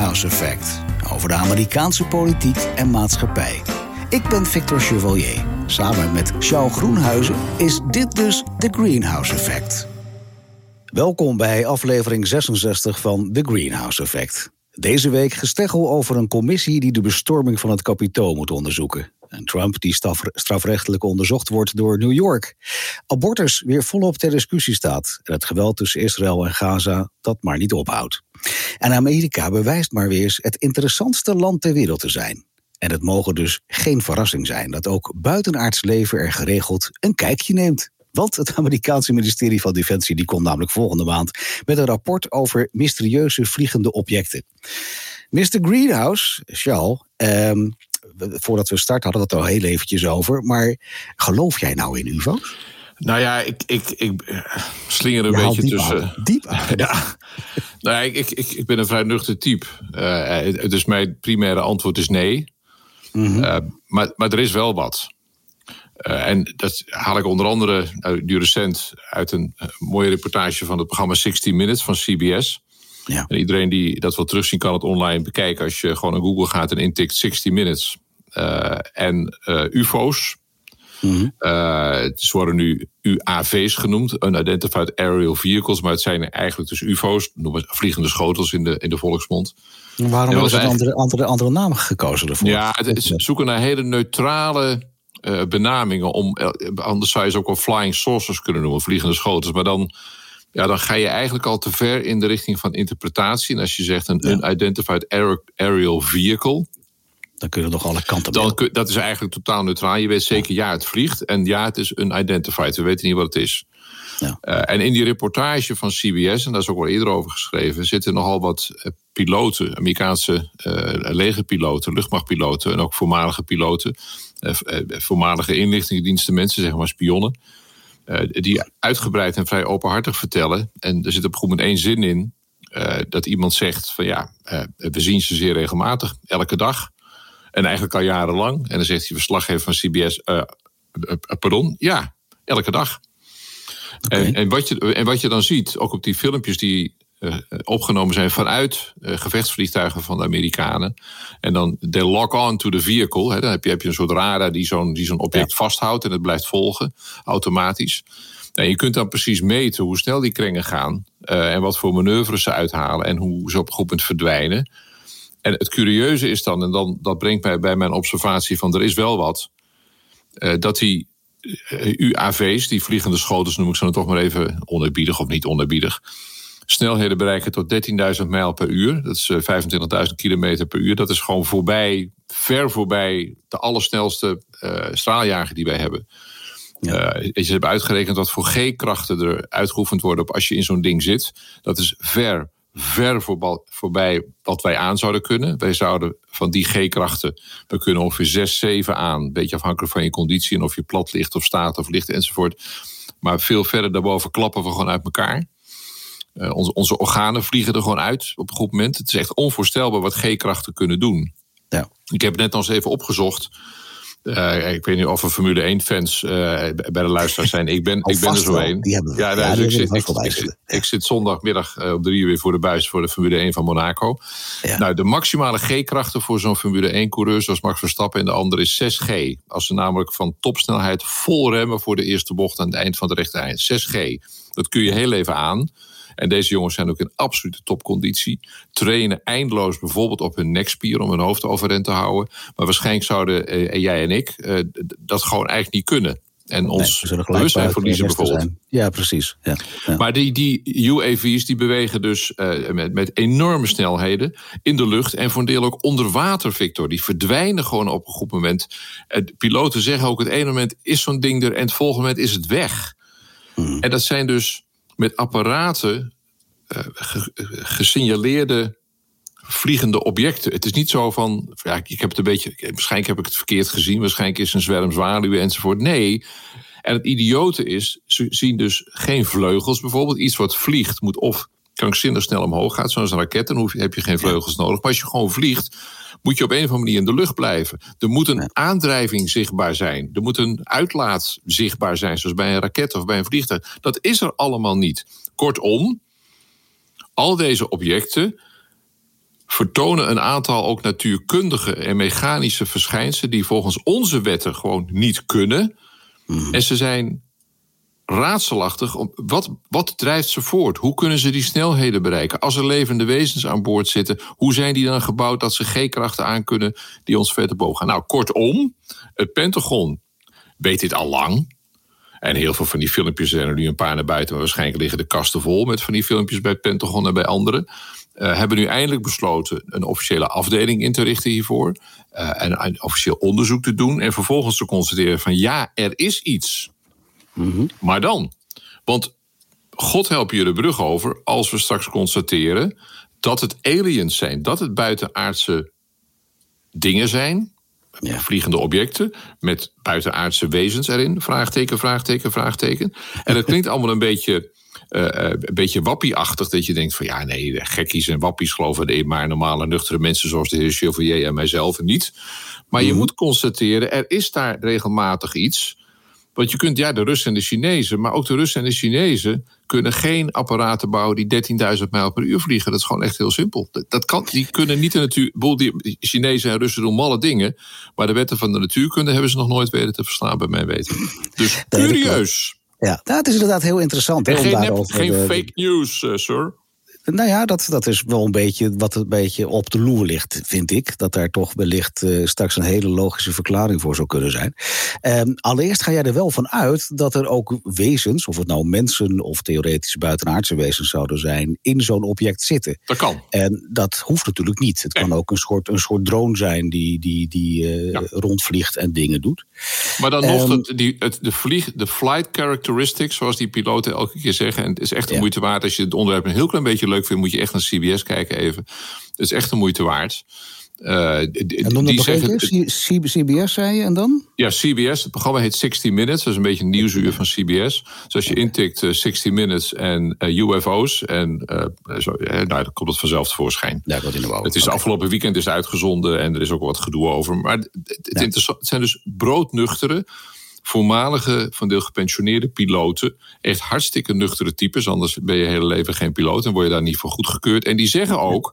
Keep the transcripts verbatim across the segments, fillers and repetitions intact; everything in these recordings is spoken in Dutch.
Greenhouse Effect. Over de Amerikaanse politiek en maatschappij. Ik ben Victor Chevalier. Samen met Sjaal Groenhuizen is dit dus The Greenhouse Effect. Welkom bij aflevering zesenzestig van The Greenhouse Effect. Deze week gesteggel over een commissie die de bestorming van het Capitool moet onderzoeken. En Trump die straf, strafrechtelijk onderzocht wordt door New York. Abortus weer volop ter discussie staat. En het geweld tussen Israël en Gaza dat maar niet ophoudt. En Amerika bewijst maar weer eens het interessantste land ter wereld te zijn. En het mogen dus geen verrassing zijn dat ook buitenaards leven er geregeld een kijkje neemt. Want het Amerikaanse ministerie van Defensie die komt namelijk volgende maand met een rapport over mysterieuze vliegende objecten. mister Greenhouse, Sjaal, um, voordat we starten hadden we het al heel eventjes over, maar geloof jij nou in U F O's? Nou ja, ik, ik, ik slinger een Je beetje diep tussen. Aan, diep aan. Ja. Nou ja, ik, ik, ik ben een vrij nuchter type. Uh, dus mijn primaire antwoord is nee. Mm-hmm. Uh, maar, maar er is wel wat. Uh, en dat haal ik onder andere uh, nu recent uit een uh, mooie reportage van het programma zestig minutes van C B S. Ja. En iedereen die dat wil terugzien kan het online bekijken als je gewoon naar Google gaat en intikt zestig minutes. Uh, en uh, U F O's. Mm-hmm. Uh, ze worden nu U A V's genoemd, Unidentified Aerial Vehicles, maar het zijn eigenlijk dus U F O's, noemen vliegende schotels in de, in de volksmond. En waarom hebben ze een andere, andere, andere naam gekozen ervoor? Ja, het, ze zoeken naar hele neutrale uh, benamingen, om, anders zou je ze ook wel flying saucers kunnen noemen, vliegende schotels, maar dan, ja, dan ga je eigenlijk al te ver in de richting van interpretatie. En als je zegt een ja. Unidentified Aerial Vehicle, dan kun je nog alle kanten dan kun, dat is eigenlijk totaal neutraal. Je weet zeker, ja, het vliegt. En ja, het is unidentified. We weten niet wat het is. Ja. Uh, en in die reportage van C B S, en daar is ook al eerder over geschreven, zitten nogal wat uh, piloten, Amerikaanse uh, legerpiloten, luchtmachtpiloten en ook voormalige piloten, uh, uh, voormalige inlichtingendiensten, mensen, zeg maar spionnen, uh, die uitgebreid en vrij openhartig vertellen. En er zit op goed met één zin in, uh, dat iemand zegt van ja, uh, we zien ze zeer regelmatig, elke dag. En eigenlijk al jarenlang. En dan zegt die verslaggever van C B S, uh, uh, pardon, ja, elke dag. Okay. En, en, wat je, en wat je dan ziet, ook op die filmpjes die uh, opgenomen zijn vanuit uh, gevechtsvliegtuigen van de Amerikanen. En dan they lock on to the vehicle. Hè, dan heb je, heb je een soort radar die zo'n, die zo'n object ja. vasthoudt en het blijft volgen, automatisch. En je kunt dan precies meten hoe snel die krengen gaan. Uh, en wat voor manoeuvres ze uithalen en hoe ze op een goed moment verdwijnen. En het curieuze is dan, en dan, dat brengt mij bij mijn observatie van er is wel wat, uh, dat die uh, U A V's, die vliegende schotels noem ik ze dan toch maar even oneerbiedig of niet oneerbiedig, snelheden bereiken tot dertienduizend mijl per uur. Dat is uh, vijfentwintigduizend kilometer per uur. Dat is gewoon voorbij, ver voorbij de allersnelste uh, straaljager die wij hebben. Ja. Uh, ze hebben uitgerekend wat voor G-krachten er uitgeoefend worden op als je in zo'n ding zit. Dat is ver ver voorbij wat wij aan zouden kunnen. Wij zouden van die G-krachten, we kunnen ongeveer zes, zeven aan. Een beetje afhankelijk van je conditie en of je plat ligt of staat of ligt enzovoort. Maar veel verder daarboven klappen we gewoon uit elkaar. Uh, onze, onze organen vliegen er gewoon uit op een goed moment. Het is echt onvoorstelbaar wat G-krachten kunnen doen. Ja. Ik heb het net al eens even opgezocht. Uh, ik weet niet of er Formule één fans uh, bij de luisteraars zijn. Ik ben, oh, ik ben er zo één. Ja, ja, ja dus ik, zit, ik, ik, zit, ja. ik zit zondagmiddag uh, op drie uur weer voor de buis voor de Formule één van Monaco. Ja. Nou, de maximale G-krachten voor zo'n Formule één-coureur zoals Max Verstappen en de andere is zes G. Als ze namelijk van topsnelheid vol remmen voor de eerste bocht aan het eind van de rechte eind. zes G. Dat kun je heel even aan. En deze jongens zijn ook in absolute topconditie. Trainen eindeloos bijvoorbeeld op hun nekspier om hun hoofd overeind te houden. Maar waarschijnlijk zouden eh, jij en ik eh, dat gewoon eigenlijk niet kunnen. En ons nee, bewustzijn verliezen bijvoorbeeld. Zijn. Ja, precies. Ja, ja. Maar die, die U A V's die bewegen dus uh, met, met enorme snelheden in de lucht. En voor een deel ook onder water, Victor. Die verdwijnen gewoon op een goed moment. Uh, de piloten zeggen ook het ene moment is zo'n ding er en het volgende moment is het weg. Hmm. En dat zijn dus met apparaten uh, ge, gesignaleerde vliegende objecten. Het is niet zo van, ja, ik heb het een beetje, waarschijnlijk heb ik het verkeerd gezien, waarschijnlijk is het een zwerm zwaluwen enzovoort. Nee. En het idiote is, ze zien dus geen vleugels bijvoorbeeld. Iets wat vliegt moet of krankzinnig snel omhoog gaat, zoals een raket, dan heb je geen vleugels nodig. Maar als je gewoon vliegt, moet je op een of andere manier in de lucht blijven. Er moet een aandrijving zichtbaar zijn. Er moet een uitlaat zichtbaar zijn, zoals bij een raket of bij een vliegtuig. Dat is er allemaal niet. Kortom, al deze objecten vertonen een aantal ook natuurkundige en mechanische verschijnselen die volgens onze wetten gewoon niet kunnen. Mm. En ze zijn raadselachtig. Wat, wat drijft ze voort? Hoe kunnen ze die snelheden bereiken? Als er levende wezens aan boord zitten, hoe zijn die dan gebouwd dat ze G-krachten aan kunnen die ons verder boven gaan? Nou, kortom, het Pentagon weet dit al lang. En heel veel van die filmpjes zijn er nu een paar naar buiten, maar waarschijnlijk liggen de kasten vol met van die filmpjes bij het Pentagon en bij anderen. Uh, hebben nu eindelijk besloten een officiële afdeling in te richten hiervoor. Uh, en een officieel onderzoek te doen. En vervolgens te constateren van ja, er is iets. Mm-hmm. Maar dan? Want God help je de brug over als we straks constateren dat het aliens zijn. Dat het buitenaardse dingen zijn. Ja. Vliegende objecten met buitenaardse wezens erin. Vraagteken, vraagteken, vraagteken. En dat klinkt allemaal een beetje... Uh, een beetje wappieachtig, dat je denkt van ja, nee, gekkies en wappies geloven in maar normale, nuchtere mensen zoals de heer Chevalier en mijzelf niet. Maar mm. je moet constateren, er is daar regelmatig iets. Want je kunt, ja, de Russen en de Chinezen, maar ook de Russen en de Chinezen kunnen geen apparaten bouwen die dertienduizend mijl per uur vliegen. Dat is gewoon echt heel simpel. Dat, dat kan, die kunnen niet de natuur. Die Chinezen en Russen doen malle dingen, maar de wetten van de natuurkunde hebben ze nog nooit weten te verslaan, bij mijn weten. Dus curieus. Ja, dat is inderdaad heel interessant. Hè, geen nep, geen de, fake news, uh, sir. Nou ja, dat, dat is wel een beetje wat een beetje op de loer ligt, vind ik. Dat daar toch wellicht uh, straks een hele logische verklaring voor zou kunnen zijn. Um, allereerst ga jij er wel van uit dat er ook wezens, of het nou mensen of theoretisch buitenaardse wezens zouden zijn, in zo'n object zitten. Dat kan. En dat hoeft natuurlijk niet. Het nee. kan ook een soort, een soort drone zijn die, die, die uh, ja. rondvliegt en dingen doet. Maar dan um, nog, het, die, het, de, vlieg, de flight characteristics, zoals die piloten elke keer zeggen, en het is echt een ja. moeite waard. Als je het onderwerp een heel klein beetje leuk vindt, moet je echt naar C B S kijken even. Het is echt een moeite waard. Uh, en dan die nog zeggen, een keer? C B S zei je en dan? Ja, C B S. Het programma heet sixty minutes. Dat is een beetje een nieuwsuur van C B S. Dus als je intikt uh, sixty minutes en uh, U F O's, en uh, zo, uh, nou, dan komt het vanzelf tevoorschijn. Ja, dat in de het is okay. Afgelopen weekend is uitgezonden en er is ook wat gedoe over. Maar het, het, ja. het zijn dus broodnuchtere, voormalige, van deel gepensioneerde piloten. Echt hartstikke nuchtere types. Anders ben je hele leven geen piloot en word je daar niet voor goedgekeurd. En die zeggen ook,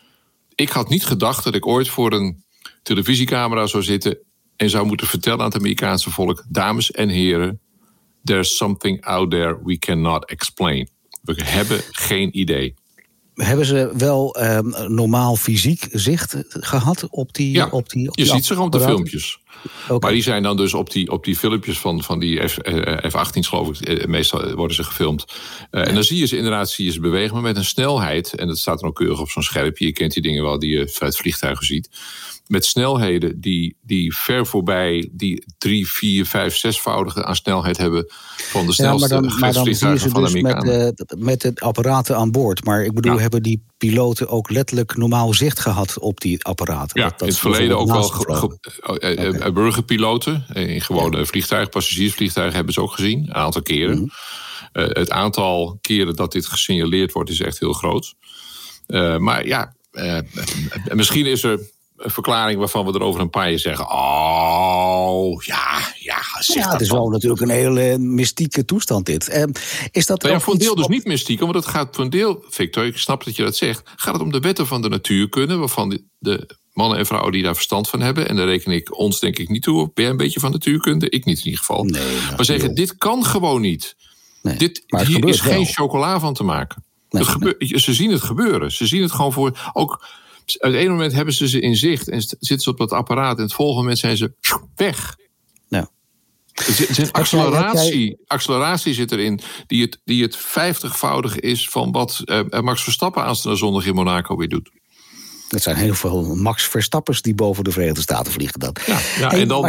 ik had niet gedacht dat ik ooit voor een televisiecamera zou zitten en zou moeten vertellen aan het Amerikaanse volk, dames en heren, there's something out there we cannot explain. We hebben geen idee. Hebben ze wel um, normaal fysiek zicht gehad op die... Ja, op die, op je die ziet ze gewoon op de filmpjes. Okay. Maar die zijn dan dus op die, op die filmpjes van, van die F achttien, geloof ik, meestal worden ze gefilmd. Uh, ja. En dan zie je ze inderdaad zie je ze bewegen, maar met een snelheid, en dat staat dan ook keurig op zo'n scherpje, je kent die dingen wel die je uit vliegtuigen ziet, met snelheden die, die ver voorbij die drie, vier, vijf, zesvoudige aan snelheid hebben van de snelste ja, gevechtsvliegtuigen van de dus Amerikanen. Met, uh, met het apparaten aan boord. Maar ik bedoel, ja. hebben die piloten ook letterlijk normaal zicht gehad op die apparaten? Ja, dat, dat in het verleden ook wel ge, ge, uh, okay. burgerpiloten. In gewone ja. vliegtuigen, passagiersvliegtuigen hebben ze ook gezien. Een aantal keren. Mm-hmm. Uh, het aantal keren dat dit gesignaleerd wordt is echt heel groot. Uh, maar ja, uh, misschien is er een verklaring waarvan we er over een paar jaar zeggen, oh, ja, ja, zeg ja, het is wel natuurlijk een hele mystieke toestand dit. Uh, is dat nou ja, voor een deel op... dus niet mystiek, want het gaat voor een deel, Victor, ik snap dat je dat zegt, gaat het om de wetten van de natuurkunde, waarvan de, de mannen en vrouwen die daar verstand van hebben, en daar reken ik ons denk ik niet toe, ben jij een beetje van natuurkunde? Ik niet in ieder geval. Nee, nou, maar zeggen, dit kan gewoon niet. Nee, dit, hier is wel geen chocola van te maken. Nee, het gebeur, nee. Ze zien het gebeuren. Ze zien het gewoon voor, ook op het ene moment hebben ze ze in zicht en zitten ze op dat apparaat en het volgende moment zijn ze weg. Ja. Er zit acceleratie, acceleratie zit erin die het, die het vijftigvoudige is van wat uh, Max Verstappen aanstaande zondag in Monaco weer doet. Het zijn heel veel Max Verstappers die boven de Verenigde Staten vliegen dan. Ja, ja hey, en dan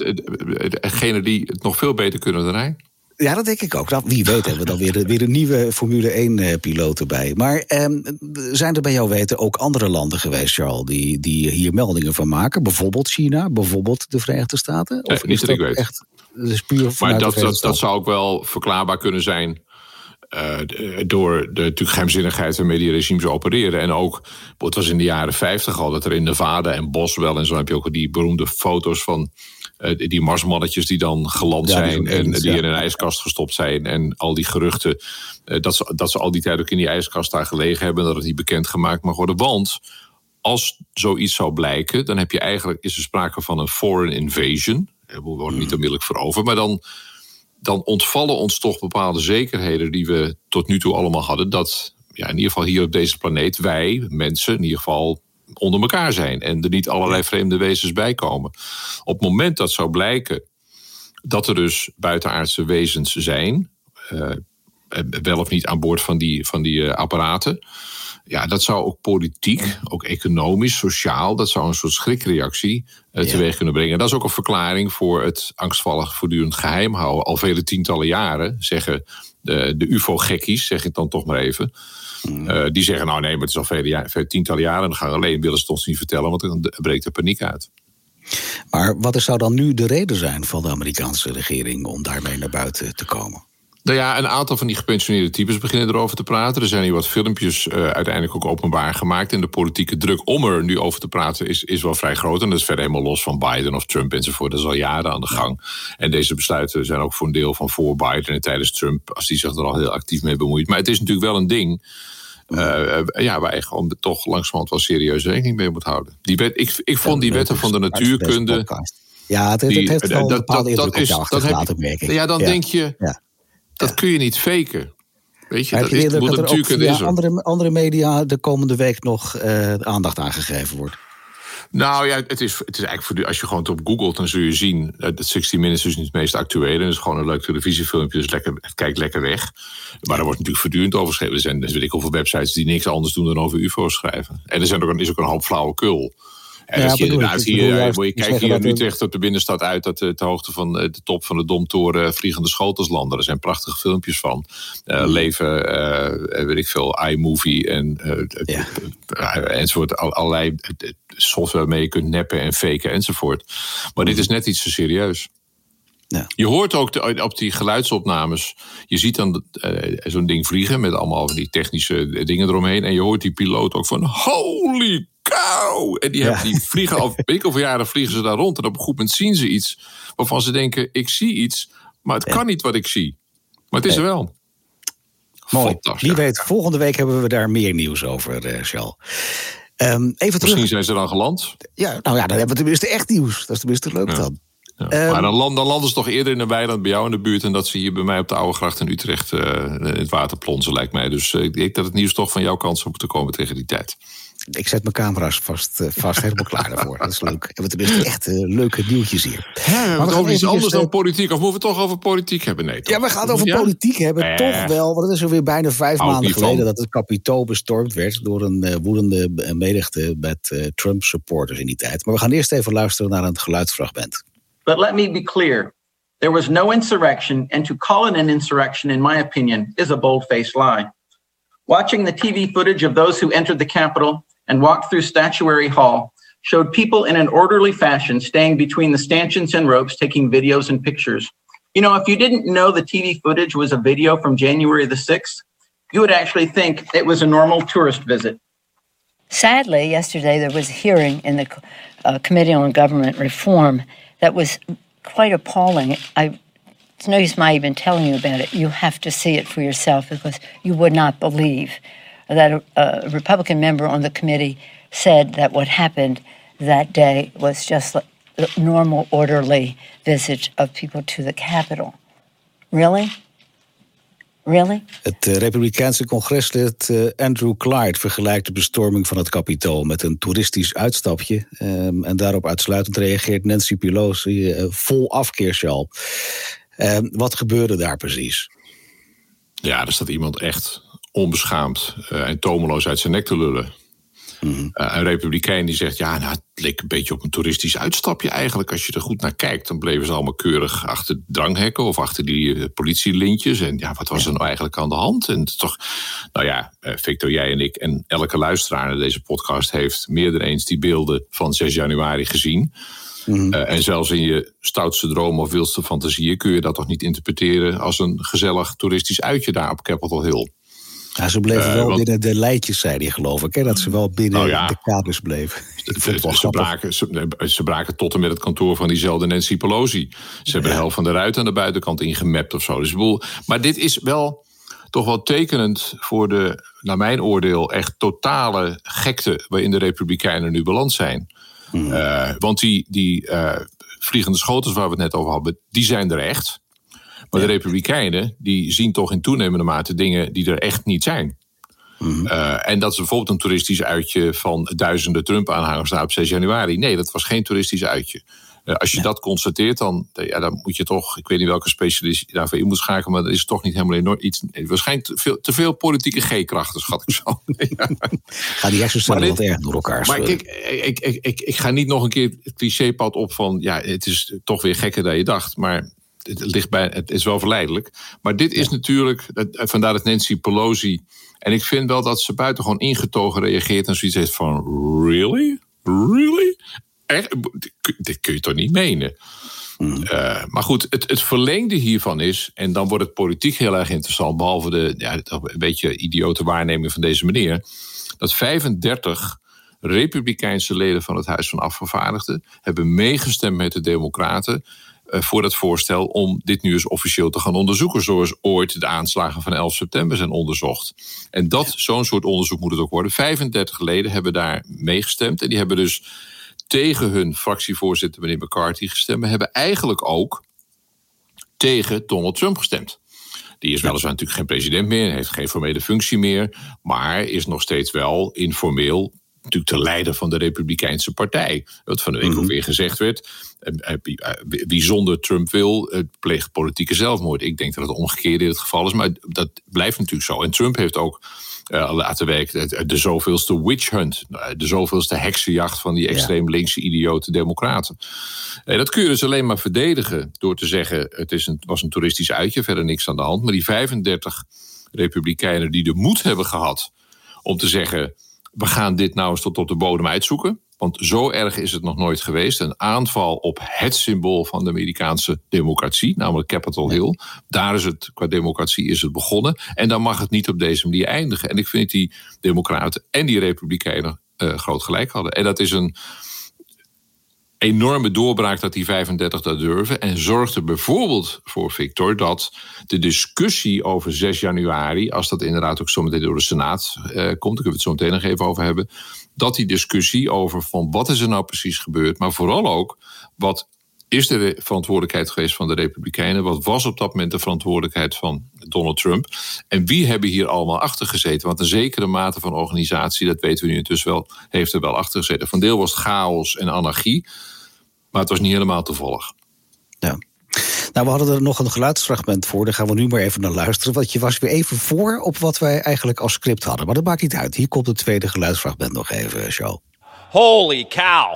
degene die het nog veel beter kunnen dan hij. Ja, dat denk ik ook. Nou, wie weet hebben we dan weer, weer een nieuwe Formule één-piloot erbij. Maar eh, zijn er bij jou weten ook andere landen geweest, Charles, die, die hier meldingen van maken? Bijvoorbeeld China, bijvoorbeeld de Verenigde Staten? Of nee, niet dat ik weet. Echt, is puur maar dat, dat, dat zou ook wel verklaarbaar kunnen zijn Uh, door de natuurlijk geheimzinnigheid waarmee die regimes opereren. En ook, het was in de jaren vijftig al, dat er in Nevada en Boswell en zo heb je ook die beroemde foto's van uh, die marsmannetjes die dan geland ja, zijn en eens, die ja. in een ijskast gestopt zijn. En al die geruchten uh, dat, ze, dat ze al die tijd ook in die ijskast daar gelegen hebben, dat het niet bekendgemaakt mag worden. Want als zoiets zou blijken, dan heb je eigenlijk, is er sprake van een foreign invasion. We worden niet onmiddellijk veroverd, maar dan, dan ontvallen ons toch bepaalde zekerheden die we tot nu toe allemaal hadden. Dat ja, in ieder geval hier op deze planeet wij, mensen, in ieder geval onder elkaar zijn. En er niet allerlei vreemde wezens bij komen. Op het moment dat zou blijken dat er dus buitenaardse wezens zijn, Uh, wel of niet aan boord van die, van die uh, apparaten. Ja, dat zou ook politiek, ook economisch, sociaal, dat zou een soort schrikreactie uh, teweeg ja. kunnen brengen. En dat is ook een verklaring voor het angstvallig voortdurend geheim houden. Al vele tientallen jaren zeggen de, de U F O-gekkies, zeg ik dan toch maar even. Uh, die zeggen, nou nee, maar het is al vele, jaar, vele tientallen jaren. En dan gaan alleen willen ze het ons niet vertellen, want dan breekt er paniek uit. Maar wat zou dan nu de reden zijn van de Amerikaanse regering om daarmee naar buiten te komen? Nou ja, een aantal van die gepensioneerde types beginnen erover te praten. Er zijn hier wat filmpjes uh, uiteindelijk ook openbaar gemaakt. En de politieke druk om er nu over te praten is, is wel vrij groot. En dat is verder helemaal los van Biden of Trump enzovoort. Dat is al jaren aan de gang. En deze besluiten zijn ook voor een deel van voor Biden en tijdens Trump, als die zich er al heel actief mee bemoeit. Maar het is natuurlijk wel een ding Uh, ja, waar je gewoon toch langzamerhand wel serieus rekening mee moet houden. Die wet, ik, ik vond die wetten van de natuurkunde. Ja, het, het die, heeft wel een dat, bepaalde dat, indruk dat is, op jou achtergelaten, merk ik. Ja, dan ja. denk je, ja. dat ja. kun je niet faken. Weet je, dat is, dat de natuurkunde is er. Andere, andere media de komende week nog uh, aandacht aangegeven wordt. Nou ja, het is, het is eigenlijk voor, als je gewoon op googelt, dan zul je zien dat zestig Minutes is niet het meest actuele. Het is gewoon een leuk televisiefilmpje, dus lekker, het kijkt lekker weg. Maar er wordt natuurlijk voortdurend over geschreven. Er zijn, dus weet ik hoeveel websites die niks anders doen dan over U F O's schrijven. En er zijn ook, is ook een hoop flauwekul. En ja, dat je inderdaad hier, je kijkt hier in Utrecht op de binnenstad uit dat de, de hoogte van de top van de Domtoren vliegende schotels landen. Er zijn prachtige filmpjes van. Uh, leven, uh, weet ik veel, iMovie en uh, ja. uh, enzovoort. Allerlei software waarmee je kunt neppen en faken enzovoort. Maar dit is net iets te serieus. Ja. Je hoort ook de, op die geluidsopnames, je ziet dan uh, zo'n ding vliegen met allemaal van die technische dingen eromheen. En je hoort die piloot ook van holy cow! En die, ja. hebben, die vliegen al, weet ik hoeveel jaren vliegen ze daar rond. En op een goed moment zien ze iets waarvan ze denken, ik zie iets, maar het ja. kan niet wat ik zie. Maar het is nee. er wel. Mooi. Wie weet, volgende week hebben we daar meer nieuws over, uh, Charles. Um, even Misschien terug. Zijn ze dan geland? Ja, nou ja, dan hebben we tenminste echt nieuws. Dat is tenminste leuk ja. dan. Ja, um, maar dan, land, dan landen ze toch eerder in een weiland bij jou in de buurt en dat ze hier bij mij op de Oude Gracht in Utrecht uh, in het water plonzen, lijkt mij. Dus uh, ik denk dat het nieuws toch van jouw kant zou moeten komen tegen die tijd. Ik zet mijn camera's vast, uh, vast helemaal klaar daarvoor. Dat is leuk. We hebben tenminste echt uh, leuke nieuwtjes hier. Ja, we hebben het over iets anders dan politiek. Of moeten we het toch over politiek hebben? Nee, toch? Ja, we gaan het over ja? politiek hebben. Eh. Toch wel, want het is alweer bijna vijf Houd maanden geleden van. dat het Capitool bestormd werd door een uh, woedende menigte met uh, Trump-supporters in die tijd. Maar we gaan eerst even luisteren naar een geluidsfragment. But let me be clear. There was no insurrection, and to call it an insurrection, in my opinion, is a bold-faced lie. Watching the T V footage of those who entered the Capitol and walked through Statuary Hall showed people in an orderly fashion staying between the stanchions and ropes taking videos and pictures. You know, if you didn't know the T V footage was a video from January the sixth, you would actually think it was a normal tourist visit. Sadly, yesterday there was a hearing in the uh, Committee on Government Reform that was quite appalling. I, it's no use my even telling you about it. You have to see it for yourself because you would not believe that a, a Republican member on the committee said that what happened that day was just a normal, orderly visit of people to the Capitol. Really? Really? Het uh, Republikeinse congreslid uh, Andrew Clyde vergelijkt de bestorming van het Capitool met een toeristisch uitstapje. Um, en daarop uitsluitend reageert Nancy Pelosi uh, vol afkeer, Charles. Uh, wat gebeurde daar precies? Ja, er staat iemand echt onbeschaamd uh, en tomeloos uit zijn nek te lullen. Mm-hmm. Uh, een republikein die zegt, ja, nou, het leek een beetje op een toeristisch uitstapje eigenlijk. Als je er goed naar kijkt, dan bleven ze allemaal keurig achter dranghekken of achter die uh, politielintjes. En ja, wat was er nou eigenlijk aan de hand? En toch, nou ja, uh, Victor, jij en ik en elke luisteraar naar deze podcast heeft meer dan eens die beelden van zes januari gezien. Mm-hmm. Uh, en zelfs in je stoutste dromen of wildste fantasieën kun je dat toch niet interpreteren als een gezellig toeristisch uitje daar op Capitol Hill. Ja, ze bleven uh, wel want, binnen de lijntjes, zei hij, geloof ik. Hè? Dat ze wel binnen nou ja, de kaders bleven. Ze, ze, braken, ze, ze braken tot en met het kantoor van diezelfde Nancy Pelosi. Ze hebben ja. de helft van de ruit aan de buitenkant ingemapt of zo. Dus, maar dit is wel toch wel tekenend voor de naar mijn oordeel, echt totale gekte waarin de Republikeinen nu beland zijn. Hmm. Uh, want die, die uh, vliegende schotels waar we het net over hadden, die zijn er echt. Maar ja. de Republikeinen, die zien toch in toenemende mate dingen die er echt niet zijn. Mm-hmm. Uh, en dat is bijvoorbeeld een toeristisch uitje van duizenden Trump-aanhangers op zes januari. Nee, dat was geen toeristisch uitje. Uh, als je ja. dat constateert, dan, ja, dan moet je toch, ik weet niet welke specialist je daarvoor in moet schakelen, maar dat is toch niet helemaal enorm iets. Waarschijnlijk te veel, te veel politieke G-krachten, schat ik zo. ja. Ga die hersenen wat erg door elkaar. Maar kijk, ik, ik, ik, ik ga niet nog een keer het clichépad op van, ja, het is toch weer gekker dan je dacht, maar het, ligt bij, het is wel verleidelijk. Maar dit is ja. natuurlijk, vandaar dat Nancy Pelosi. En ik vind wel dat ze buitengewoon ingetogen reageert en zoiets heeft van, really? Really? Echt? Dit kun je toch niet menen? Mm. Uh, maar goed, het, het verlengde hiervan is, en dan wordt het politiek heel erg interessant, behalve de ja, een beetje idiote waarneming van deze meneer, dat vijfendertig Republikeinse leden van het Huis van Afgevaardigden hebben meegestemd met de Democraten voor het voorstel om dit nu eens officieel te gaan onderzoeken, zoals ooit de aanslagen van elf september zijn onderzocht. En dat, zo'n soort onderzoek moet het ook worden. vijfendertig leden hebben daar meegestemd en die hebben dus tegen hun fractievoorzitter, meneer McCarthy, gestemd, maar hebben eigenlijk ook tegen Donald Trump gestemd. Die is weliswaar natuurlijk geen president meer, heeft geen formele functie meer, maar is nog steeds wel informeel natuurlijk de leider van de Republikeinse Partij. Wat van de week mm-hmm. ook weer gezegd werd, wie zonder Trump wil, pleegt politieke zelfmoord. Ik denk dat het omgekeerd in het geval is, maar dat blijft natuurlijk zo. En Trump heeft ook uh, laten werken de zoveelste witch hunt, de zoveelste heksenjacht van die extreem linkse idiote democraten. En dat kun je dus alleen maar verdedigen door te zeggen, het is een, was een toeristisch uitje, verder niks aan de hand. Maar die vijfendertig Republikeinen die de moed hebben gehad om te zeggen, we gaan dit nou eens tot op de bodem uitzoeken. Want zo erg is het nog nooit geweest. Een aanval op het symbool van de Amerikaanse democratie, namelijk Capitol Hill. Daar is het, qua democratie is het begonnen. En dan mag het niet op deze manier eindigen. En ik vind dat die democraten en die republikeinen uh, groot gelijk hadden. En dat is een enorme doorbraak dat die vijfendertig dat durven. En zorgt er bijvoorbeeld voor, Victor, dat de discussie over zes januari, als dat inderdaad ook zo meteen door de Senaat uh, komt, daar kunnen we het zo meteen nog even over hebben, dat die discussie over van wat is er nou precies gebeurd, maar vooral ook wat is de verantwoordelijkheid geweest van de Republikeinen, wat was op dat moment de verantwoordelijkheid van Donald Trump en wie hebben hier allemaal achter gezeten. Want een zekere mate van organisatie, dat weten we nu intussen wel, heeft er wel achter gezeten. Van deel was het chaos en anarchie, maar het was niet helemaal toevallig. Ja. Nou, we hadden er nog een geluidsfragment voor. Daar gaan we nu maar even naar luisteren. Want je was weer even voor op wat wij eigenlijk als script hadden. Maar dat maakt niet uit. Hier komt het tweede geluidsfragment nog even, Show. Holy cow.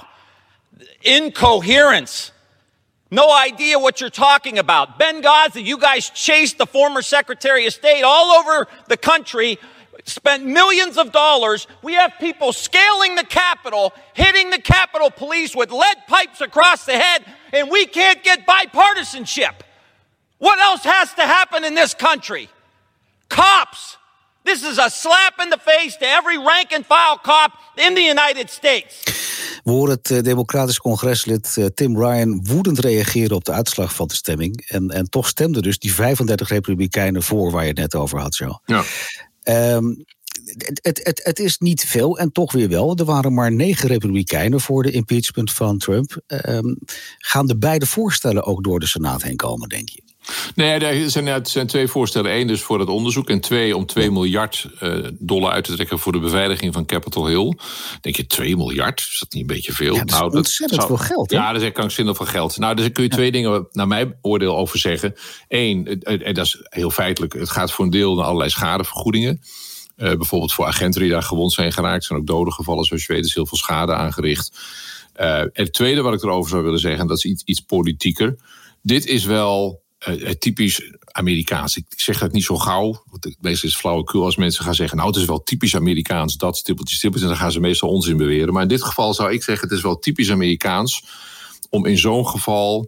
Incoherence. No idea what you're talking about. Benghazi, you guys chased the former Secretary of State all over the country, spent millions of dollars. We have people scaling the Capitol, hitting the Capitol Police with lead pipes across the head, and we can't get bipartisanship. What else has to happen in this country? Cops. This is a slap in the face to every rank and file cop in the United States. We horen het uh, Democratisch congreslid uh, Tim Ryan woedend reageren op de uitslag van de stemming. En, en toch stemden dus die vijfendertig Republikeinen voor waar je het net over had, zo. Ja. Um, het, het, het, het is niet veel en toch weer wel. Er waren maar negen Republikeinen voor de impeachment van Trump. Um, gaan de beide voorstellen ook door de Senaat heen komen, denk je? Nee, er zijn, er zijn twee voorstellen. Eén dus voor het onderzoek en twee om twee miljard uh, dollar uit te trekken voor de beveiliging van Capitol Hill. Denk je twee miljard? Is dat niet een beetje veel? Ja, dat is nou, ontzettend dat zou, veel geld. Hè? Ja, dat is krankzinnig veel geld. Nou, daar kun je ja. twee dingen naar mijn oordeel over zeggen. Eén, en dat is heel feitelijk, het gaat voor een deel naar allerlei schadevergoedingen. Uh, bijvoorbeeld voor agenten die daar gewond zijn geraakt. Er zijn ook doden gevallen, zoals je weet, is heel veel schade aangericht. Uh, en het tweede wat ik erover zou willen zeggen, dat is iets, iets politieker. Dit is wel Uh, typisch Amerikaans. Ik zeg dat niet zo gauw. Want meestal is het flauwekul als mensen gaan zeggen, nou, het is wel typisch Amerikaans, dat stippeltje, stippeltje. En dan gaan ze meestal onzin beweren. Maar in dit geval zou ik zeggen, het is wel typisch Amerikaans om in zo'n geval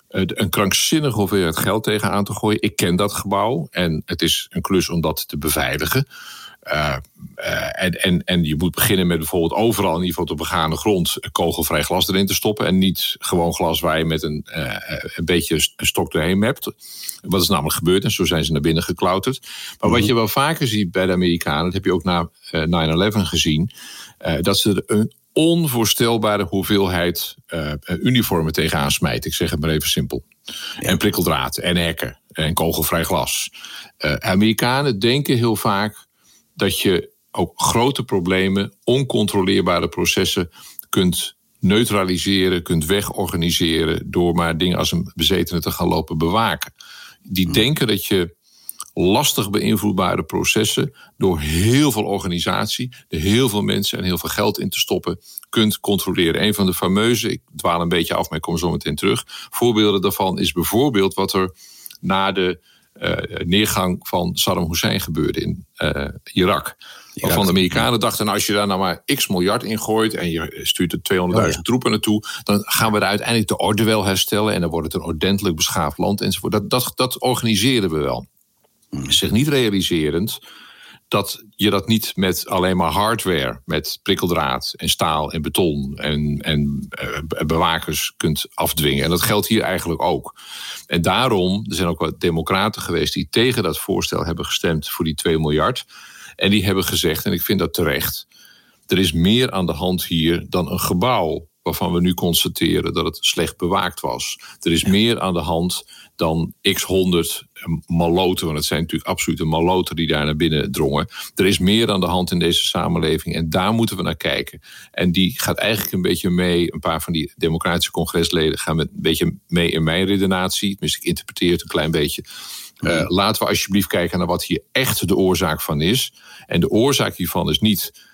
een krankzinnige hoeveelheid geld tegenaan te gooien. Ik ken dat gebouw en het is een klus om dat te beveiligen. Uh, uh, en, en, en je moet beginnen met bijvoorbeeld overal, in ieder geval op de begane grond, kogelvrij glas erin te stoppen. En niet gewoon glas waar je met een, uh, een beetje een stok doorheen mapt. Wat is namelijk gebeurd en zo zijn ze naar binnen geklauterd. Maar mm-hmm. wat je wel vaker ziet bij de Amerikanen, dat heb je ook na uh, nine eleven gezien, uh, dat ze er een onvoorstelbare hoeveelheid uh, uniformen tegenaan smijten. Ik zeg het maar even simpel. Ja. En prikkeldraad en hekken en kogelvrij glas. Uh, Amerikanen denken heel vaak dat je ook grote problemen, oncontroleerbare processen kunt neutraliseren, kunt wegorganiseren door maar dingen als een bezetene te gaan lopen bewaken. Die hmm. denken dat je lastig beïnvloedbare processen door heel veel organisatie, er heel veel mensen en heel veel geld in te stoppen, kunt controleren. Een van de fameuze, ik dwaal een beetje af, maar ik kom zo meteen terug, voorbeelden daarvan is bijvoorbeeld wat er na de uh, neergang van Saddam Hussein gebeurde in uh, Irak. Waarvan de Amerikanen dachten, nou, als je daar nou maar x miljard in gooit en je stuurt er tweehonderdduizend oh ja. troepen naartoe, dan gaan we er uiteindelijk de orde wel herstellen en dan wordt het een ordentelijk beschaafd land enzovoort. Dat, dat, dat organiseren we wel. Zich niet realiserend dat je dat niet met alleen maar hardware, met prikkeldraad en staal en beton en, en uh, bewakers kunt afdwingen. En dat geldt hier eigenlijk ook. En daarom, er zijn ook wat democraten geweest die tegen dat voorstel hebben gestemd voor die twee miljard. En die hebben gezegd, en ik vind dat terecht, er is meer aan de hand hier dan een gebouw waarvan we nu constateren dat het slecht bewaakt was. Er is meer aan de hand dan x honderd maloten, want het zijn natuurlijk absolute maloten die daar naar binnen drongen. Er is meer aan de hand in deze samenleving en daar moeten we naar kijken. En die gaat eigenlijk een beetje mee, een paar van die democratische congresleden gaan met een beetje mee in mijn redenatie, tenminste ik interpreteer het een klein beetje. Uh, laten we alsjeblieft kijken naar wat hier echt de oorzaak van is. En de oorzaak hiervan is niet